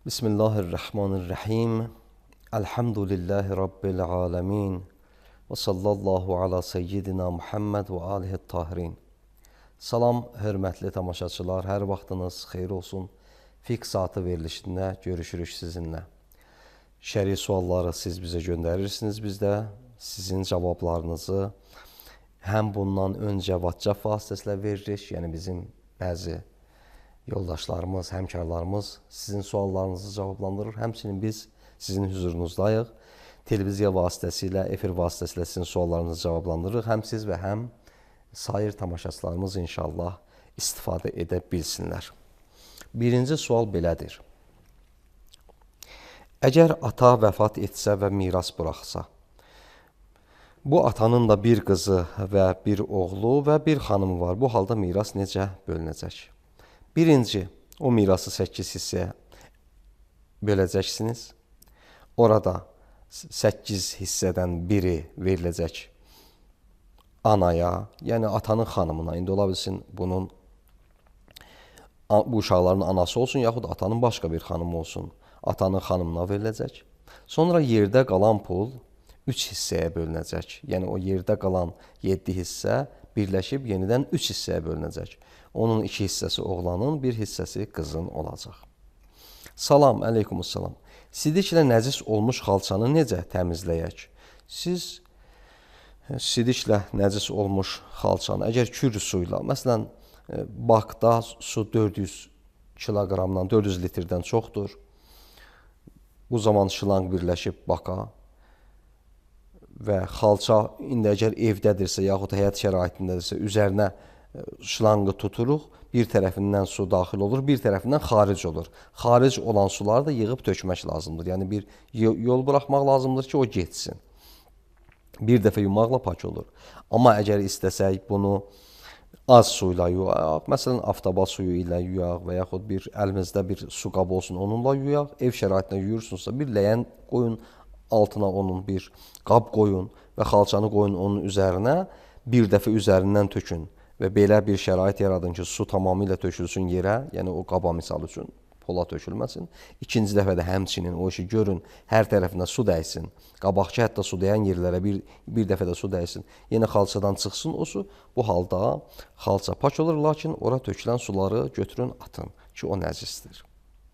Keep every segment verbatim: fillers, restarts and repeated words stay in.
Bismillahirrahmanirrahim. Elhamdülillahi Rabbil alemin. Və sallallahu ala seyyidina Muhammed və alihi tahirin. Salam, hörmətli tamaşaçılar, hər vaxtınız xeyir olsun. Fiqh saatı verilişində görüşürük sizinlə. Şəri sualları siz bizə göndərirsiniz, biz də sizin cavablarınızı həm bundan öncə WhatsApp vasitəsilə veririk, yəni bizim bəzi yoldaşlarımız, həmkarlarımız sizin suallarınızı cavablandırır. Həmçinin biz sizin hüzurunuzdayıq. Televiziya vasitəsilə, efir vasitəsilə sizin suallarınızı cavablandırırıq. Həm siz və həm sair tamaşaçılarımız inşallah istifadə edə bilsinlər. Birinci sual belədir. Əgər ata vəfat etsə və miras buraxsa, bu atanın da bir qızı və bir oğlu və bir xanımı var. Bu halda miras necə bölünəcək? Birinci, o mirası səkkiz hissəyə böləcəksiniz. Orada səkkiz hissədən biri veriləcək anaya, yəni atanın xanımına. İndi ola bilsin bunun bu uşaqların anası olsun, yaxud atanın başqa bir xanımı olsun. Atanın xanımına veriləcək. Sonra yerdə qalan pul üç hissəyə bölünəcək. Yəni o yerdə qalan yeddi hissə birləşib yenidən üç hissəyə bölünəcək. Onun iki hissəsi oğlanın, bir hissəsi qızın olacaq. Salam, əleykumussalam. Sidiklə nəcis olmuş xalçanı necə təmizləyək? Siz sidiklə nəcis olmuş xalçanı, əgər kür suyla, məsələn, bakda su dörd yüz kiloqramdan, dörd yüz litrdən çoxdur. Bu zaman şılanq birləşib baka və xalça, indi əgər evdədirsə, yaxud həyat şəraitindədirsə, üzərinə şılanqı tuturuq, bir tərəfindən su daxil olur, bir tərəfindən xaric olur. Xaric olan suları da yığıb tökmək lazımdır. Yəni bir yol buraxmaq lazımdır ki, o getsin. Bir dəfə yumaqla pak olur. Amma əgər istəsək bunu az suyla yuyaq, məsələn, avtoba suyu ilə yuyaq və yaxud bir əlimizdə bir su qabı olsun, onunla yuyaq. Ev şəraitində yuyursunuzsa, bir ləyən qoyun, altına onun bir qab qoyun və xalçanı qoyun onun üzərinə, bir dəfə üzərindən tökün. Və belə bir şərait yaradın ki, su tamamilə tökülsün yerə, yəni o qaba misal üçün pola tökülməsin. İkinci dəfə də həmçinin o işi görün, hər tərəfinə su dəysin. Qabaqçı hətta su dəyən yerlərə bir, bir dəfə də su dəysin. Yenə xalçadan çıxsın o su. Bu halda xalça pak olur, lakin ora tökülən suları götürün, atın ki, o nəcisdir.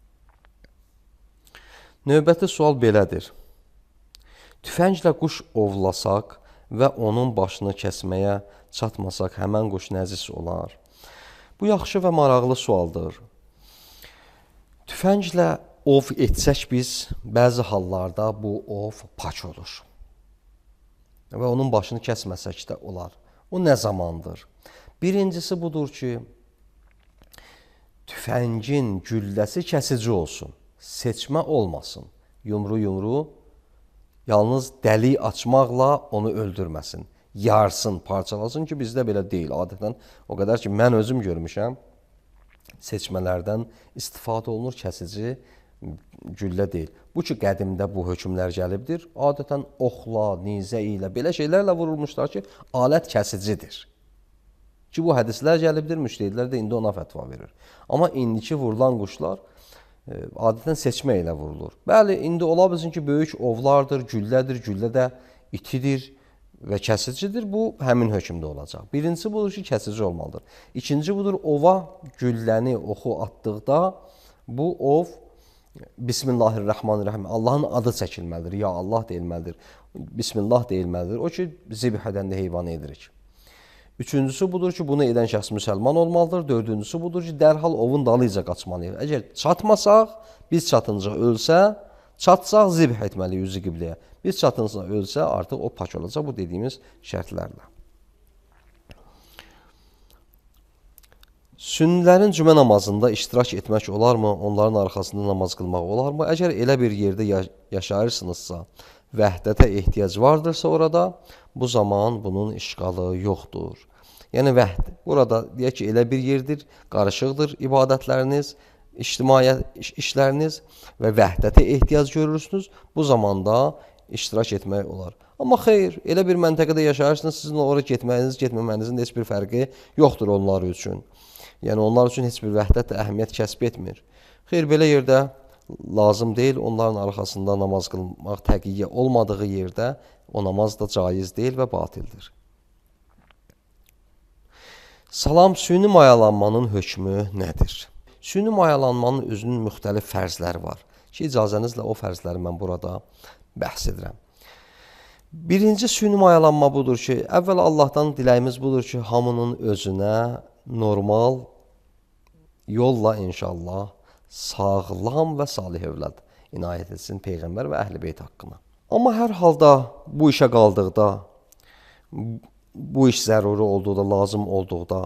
Növbəti sual belədir. Tüfənglə quş ovlasaq və onun başını kəsməyə çatmasaq həmən quş nəcis olar. Bu yaxşı və maraqlı sualdır. Tüfənglə ov etsək biz, bəzi hallarda bu ov pak olur. Və onun başını kəsməsək də olar. O nə zamandır? Birincisi budur ki, tüfəngin gülləsi kəsici olsun, seçmə olmasın. Yumru-yumru, yalnız dəlik açmaqla onu öldürməsin. Yarsın, parçalasın ki, bizdə belə deyil. Adətən o qədər ki, mən özüm görmüşəm, seçmələrdən istifadə olunur, kəsici güllə deyil. Bu ki, qədimdə bu hökmlər gəlibdir. Adətən oxla, nizə ilə, belə şeylərlə vurulmuşlar ki, alət kəsicidir. Ki, bu hədislər gəlibdir, müştəhidlər də indi ona fətva verir. Amma indiki vurulan quşlar adətən seçmə ilə vurulur. Bəli, indi ola bilsin ki, böyük ovlardır, güllədir, güllə də itidir və kəsicidir, bu həmin hökmdə olacaq. Birincisi budur ki, kəsici olmalıdır. İkinci budur, ova gülləni, oxu atdıqda bu ov Bismillahirrahmanirrahim, Allahın adı çəkilməlidir, ya Allah deyilməlidir, Bismillah deyilməlidir. O ki, zibh edəndə heyvanı edirik. Üçüncüsü budur ki, bunu edən şəxs müsəlman olmalıdır. Dördüncüsü budur ki, dərhal ovun dalıyca qaçmalıyıq. Əgər çatmasaq, biz çatınca ölsə, çatsaq zibh etməliyik yüzü qibləyə. Biz çatınca ölsə, artıq o pak olacaq bu dediyimiz şərtlərlə. Sünnilərin cümə namazında iştirak etmək olarmı? Onların arxasında namaz qılmaq olarmı? Əgər elə bir yerdə yaşayırsınızsa, vəhdətə ehtiyac vardırsa orada, bu zaman bunun işğalı yoxdur. Yəni vəhd, burada deyək ki, elə bir yerdir, qarışıqdır ibadətləriniz, ictimaiyyət işləriniz və vəhdətə ehtiyac görürsünüz, bu zamanda iştirak etmək olar. Amma xeyr, elə bir məntəqədə yaşayırsınız, sizin oraya getməyiniz, getməmənizin heç bir fərqi yoxdur onlar üçün. Yəni onlar üçün heç bir vəhdət də əhəmiyyət kəsb etmir. Xeyr, belə yerdə lazım deyil. Onların arxasında namaz qılmaq təqiyyə olmadığı yerdə o namaz da caiz deyil və batildir. Salam, süni mayalanmanın hökmü nədir? Süni mayalanmanın özünün müxtəlif fərzləri var ki, icazənizlə o fərzləri mən burada bəhs edirəm. Birinci süni mayalanma budur ki, əvvəl Allahdan diləyimiz budur ki, hamının özünə normal yolla inşallah sağlam və salih övlad inayət etsin Peyğəmbər və Əhl-i Beyt haqqına. Amma hər halda bu işə qaldıqda, bu iş zəruri olduqda, lazım olduqda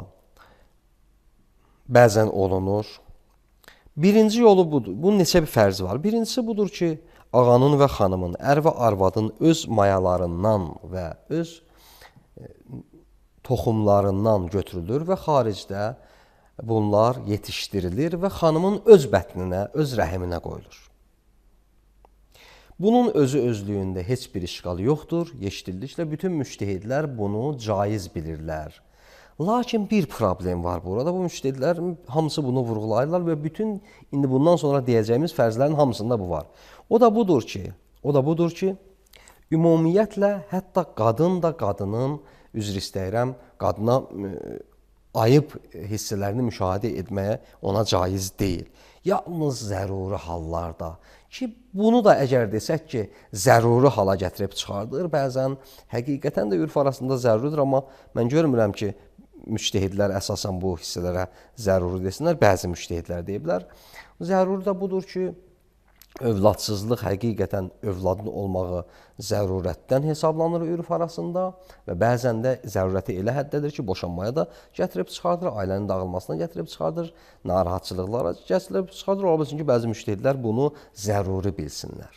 bəzən olunur. Birinci yolu budur. Bunun neçə bir fərzi var. Birincisi budur ki, ağanın və xanımın, ər və arvadın öz mayalarından və öz toxumlarından götürülür və xaricdə bunlar yetişdirilir və xanımın öz bətninə, öz rəhiminə qoyulur. Bunun özü özlüyündə heç bir işqal yoxdur. Yeşdildiklə bütün müştehidlər bunu caiz bilirlər. Lakin bir problem var burada. Bu müştehidlər hamısı bunu vurğulayırlar və bütün indi bundan sonra deyəcəyimiz fərzlərin hamısında bu var. O da budur ki, o da budur ki, ümumiyyətlə hətta qadın da qadının, üzr istəyirəm, qadına ayıb hissələrini müşahidə etməyə ona caiz deyil. Yalnız zəruri hallarda ki, bunu da əgər desək ki, zəruri hala gətirib çıxardır, bəzən həqiqətən də ürf arasında zəruridir, amma mən görmürəm ki, müştehidlər əsasən bu hissələrə zəruri desinlər, bəzi müştehidlər deyiblər. Zəruri də budur ki, övladsızlıq həqiqətən övladın olmağı zərurətdən hesablanır ürf arasında və bəzən də zərurəti elə həddədir ki, boşanmaya da gətirib çıxardır, ailənin dağılmasına gətirib çıxardır, narahatçılıqlara gətirib çıxardır. Ola bilsin ki, bəzi müştehidlər bunu zəruri bilsinlər.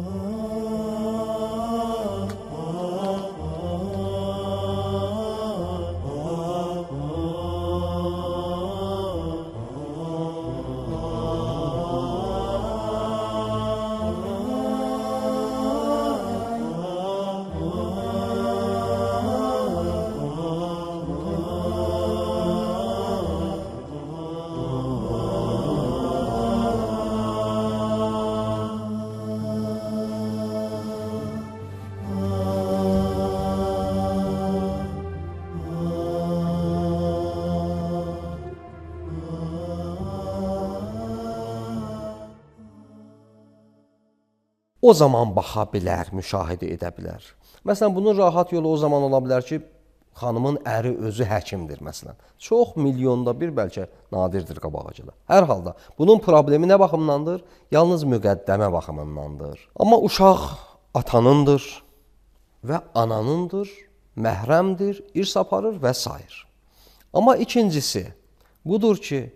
O zaman baxa bilər, müşahidə edə bilər. Məsələn, bunun rahat yolu o zaman ola bilər ki, xanımın əri özü həkimdir, məsələn. Çox milyonda bir, bəlkə nadirdir qabağıcıda. Hər halda, bunun problemi nə baxımdandır? Yalnız müqəddəmə baxımındandır. Amma uşaq atanındır və ananındır, məhrəmdir, irs aparır və s. Amma ikincisi, budur ki,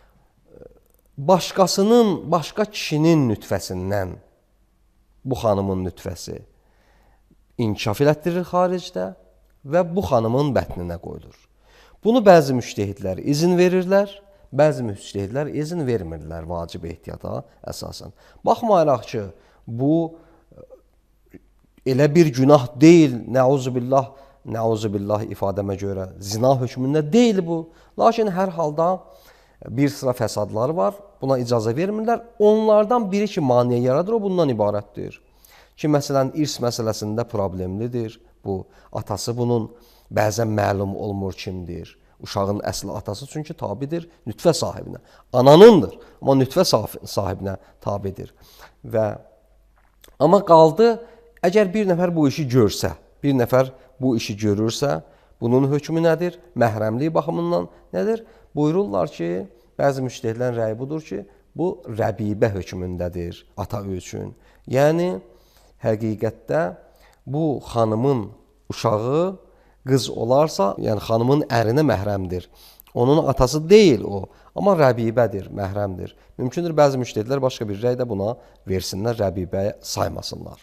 başqasının, başqa kişinin nütfəsindən bu xanımın nütfəsi inkişaf elətdirir xaricdə və bu xanımın bətninə qoyulur. Bunu bəzi müştehidlər izin verirlər, bəzi müştehidlər izin vermirlər vacib ehtiyata əsasən. Baxmayaraq ki, bu elə bir günah deyil, nəuzubillah, nəuzubillah ifadəmə görə zina hökmündə deyil bu. Lakin hər halda bir sıra fəsadlar var, buna icazə vermirlər. Onlardan biri ki, maneə yaradır, o bundan ibarətdir. Ki, məsələn, irs məsələsində problemlidir. Bu, atası bunun bəzən məlum olmur kimdir. Uşağın əsli atası çünki tabidir nütfə sahibinə. Ananındır, amma nütfə sahibinə tabidir. Və, amma qaldı, əgər bir nəfər bu işi görsə, bir nəfər bu işi görürsə, bunun hökmü nədir? Məhrəmlik baxımından nədir? Buyururlar ki, bəzi müştehidlərin rəyi budur ki, bu rəbibə hökmündədir ata üçün. Yəni, həqiqətdə bu xanımın uşağı qız olarsa, yəni xanımın ərinə məhrəmdir. Onun atası deyil o, amma rəbibədir, məhrəmdir. Mümkündür, bəzi müştehidlər başqa bir rəy də buna versinlər, rəbibəyə saymasınlar.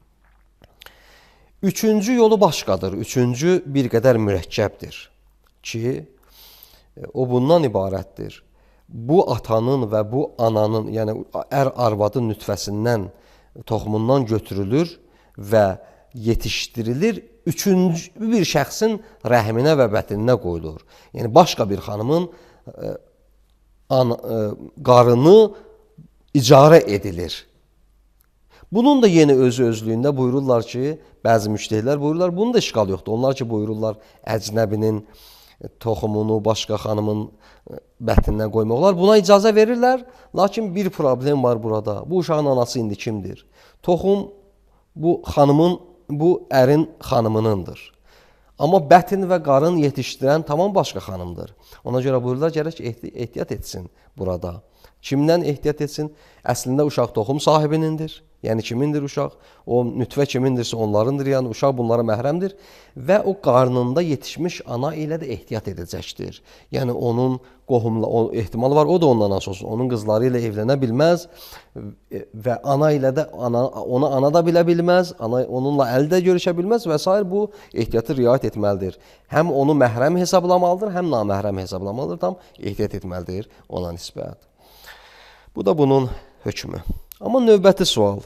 Üçüncü yolu başqadır, üçüncü bir qədər mürəkkəbdir ki, o bundan ibarətdir. Bu atanın və bu ananın, yəni ər-arvadın nütfəsindən, toxumundan götürülür və yetişdirilir, üçüncü bir şəxsin rəhminə və bətninə qoyulur. Yəni, başqa bir xanımın qarını icarə edilir. Bunun da yeni özü özlüyündə buyururlar ki, bəzi müştəhilər buyururlar, bunun da işgal yoxdur. Onlar ki buyururlar, əcnəbinin toxumunu başqa xanımın bətninə qoymaq olar. Buna icazə verirlər, lakin bir problem var burada. Bu uşağın anası indi kimdir? Toxum bu xanımın, bu ərin xanımınındır. Amma bətin və qarın yetişdirən tamam başqa xanımdır. Ona görə buyururlar, gərək ehtiyat etsin burada. Kimdən ehtiyat etsin? Əslində uşaq toxum sahibinindir. Yəni kimindir uşaq? O nütfə kimindirsə onlarındır. Yəni uşaq bunlara məhrəmdir və o qarnında yetişmiş ana ilə də ehtiyat edəcəkdir. Yəni onun qohumla o ehtimal var, o da ondan asılı olsun. Onun qızları ilə evlənə bilməz və ana ilə də ana onu ana da bilə bilməz, ana onunla əldə görüşə bilməz və s. bu ehtiyatı riayət etməlidir. Həm onu məhrəm hesablamalıdır, həm naməhrəm hesablamalıdır. Tam ehtiyat etməlidir ona nisbət. Bu da bunun hökmü. Amma növbəti sual.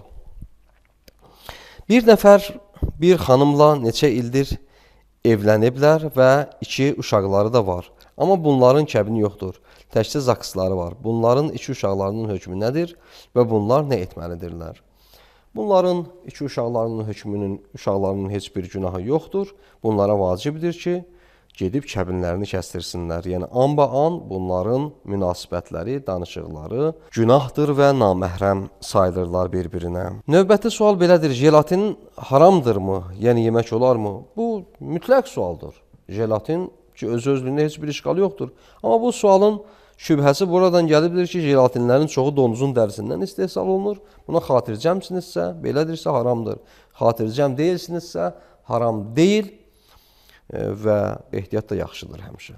Bir nəfər bir xanımla neçə ildir evləniblər və iki uşaqları da var. Amma bunların kəbini yoxdur. Təkcə zaksları var. Bunların iki uşaqlarının hökmü nədir və bunlar nə etməlidirlər? Bunların iki uşaqlarının hökmünün, uşaqlarının heç bir günahı yoxdur. Bunlara vacibdir ki, gedib kəbinlərini kəstirsinlər. Yəni, anba-an bunların münasibətləri, danışıqları günahdır və naməhrəm sayılırlar bir-birinə. Növbəti sual belədir, jelatin haramdırmı? Yəni, yemək olarmı? Bu, mütləq sualdır. Jelatin ki, öz-özlüyündə heç bir işqalı yoxdur. Amma bu sualın şübhəsi buradan gəlibdir ki, jelatinlərin çoxu donuzun dərisindən istehsal olunur. Buna xatircəmsinizsə, belədirsə haramdır. Xatircəm deyilsinizsə, haram deyil və ehtiyat da yaxşıdır həmişə.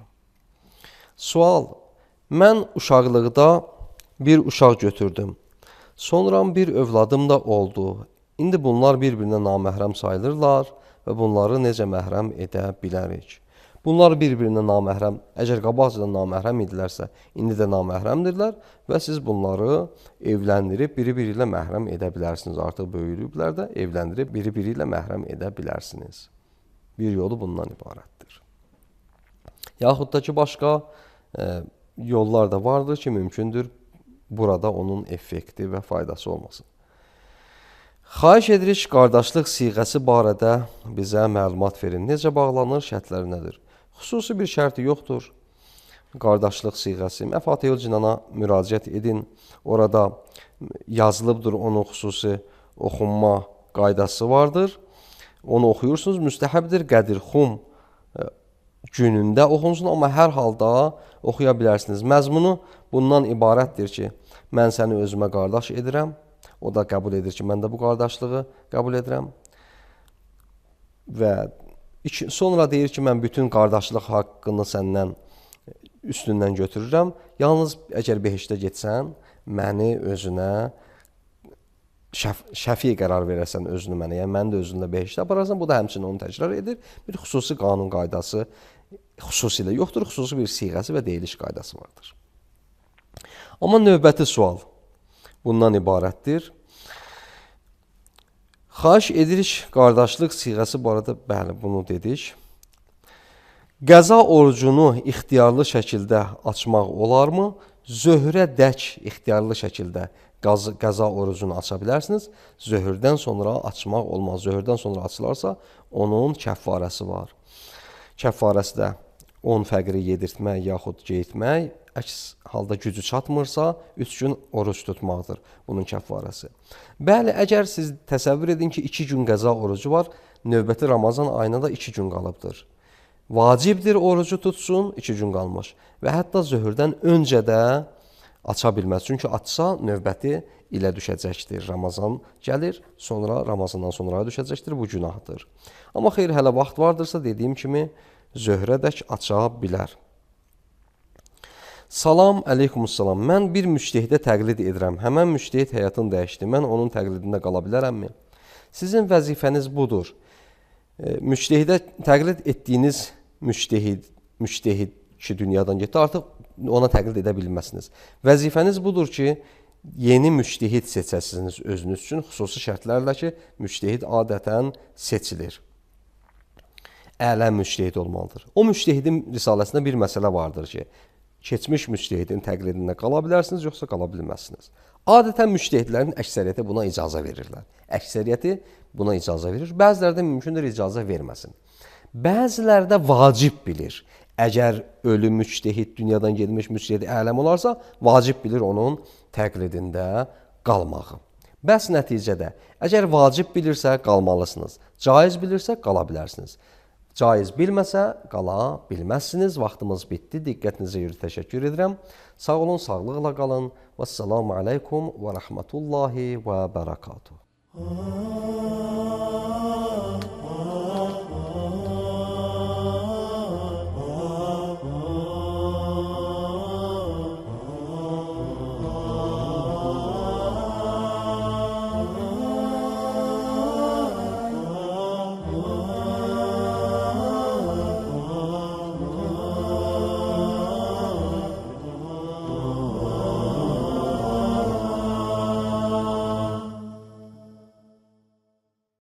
Sual, mən uşaqlıqda bir uşaq götürdüm. Sonra bir övladım da oldu. İndi bunlar bir-birinə naməhrəm sayılırlar və bunları necə məhrəm edə bilərik? Bunlar bir-birinə naməhrəm, əgər qabaqcadan naməhrəm idilərsə, indi də naməhrəmdirlər və siz bunları evləndirib biri-biri ilə məhrəm edə bilərsiniz. Artıq böyüyüblər də evləndirib biri-biri ilə məhrəm edə bilərsiniz. Bir yolu bundan ibarətdir. Yaxud da ki, başqa e, yollar da vardır ki, mümkündür burada onun effekti və faydası olmasın. Xahiş edirik, qardaşlıq siğəsi barədə bizə məlumat verin. Necə bağlanır, şərtləri nədir? Xüsusi bir şərti yoxdur. Qardaşlıq siğəsi. Məfatihül Cinana müraciət edin. Orada yazılıbdır, onun xüsusi oxunma qaydası vardır. Onu oxuyursunuz, müstəhəbdir, qədirxum günündə oxunsun, amma hər halda oxuya bilərsiniz. Məzmunu bundan ibarətdir ki, mən səni özümə qardaş edirəm, o da qəbul edir ki, mən də bu qardaşlığı qəbul edirəm və sonra deyir ki, mən bütün qardaşlıq haqqını səndən üstündən götürürəm, yalnız əgər behişdə getsən, məni özünə Şəf, şəfi qərar verəsən özünü mənə, yəni məni də özünlə behişdə apararsan, bu da həmçinin onu təkrar edir. Bir xüsusi qanun qaydası xüsusilə yoxdur, xüsusi bir siğəsi və deyiliş qaydası vardır. Amma növbəti sual bundan ibarətdir. Xahiş edirik, qardaşlıq siğəsi barədə, bəli, bunu dedik. Qəza orucunu ixtiyarlı şəkildə açmaq olarmı? Zöhrə dək ixtiyarlı şəkildə qəza orucunu aça bilərsiniz. Zöhrdən sonra açmaq olmaz. Zöhrdən sonra açılarsa onun kəffarəsi var. Kəffarəsi də on fəqiri yedirtmək yaxud geyitmək, əks halda gücü çatmırsa üç gün oruc tutmaqdır bunun kəffarəsi. Bəli, əgər siz təsəvvür edin ki, iki gün qəza orucu var, növbəti Ramazan ayına da iki gün qalıbdır. Vacibdir orucu tutsun, iki gün qalmış və hətta zöhrdən öncə də aça bilməz. Çünki açsa növbəti ilə düşəcəkdir. Ramazan gəlir, sonra Ramazandan sonra düşəcəkdir. Bu günahdır. Amma xeyr, hələ vaxt vardırsa, dediyim kimi, zöhrədək aça bilər. Salam, əleykumussalam. Mən bir müştehidə təqlid edirəm. Həmən müştehid həyatını dəyişdi. Mən onun təqlidində qala bilərəmmi? Sizin vəzifəniz budur. Müştehidə təqlid etdiyiniz müştehid, müştehid ki, dünyadan getdi, artıq ona təqlid edə bilməzsiniz. Vəzifəniz budur ki, yeni müştehid seçəsiniz özünüz üçün, xüsusi şərtlərlə ki, müştehid adətən seçilir. Ələ müştehid olmalıdır. O müştehidin risaləsində bir məsələ vardır ki, keçmiş müctehidin təqlidində qala bilərsiniz, yoxsa qala bilməzsiniz. Adətən müctehidlərin əksəriyyəti buna icazə verirlər. Əksəriyyəti buna icazə verir. Bəziləri də mümkündür icazə verməsin. Bəziləri də vacib bilir. Əgər ölü müctehid, dünyadan gedmiş müctehid ələm olarsa, vacib bilir onun təqlidində qalmağı. Bəs nəticədə, əgər vacib bilirsə, qalmalısınız. Caiz bilirsə, qala bilərsiniz. Caiz bilməsə, qala bilməzsiniz. Vaxtımız bitdi. Diqqətinizə görə təşəkkür edirəm. Sağ olun, sağlıqla qalın. Vəssalamu aleykum və rəhmətullahi və bərəkatuhu.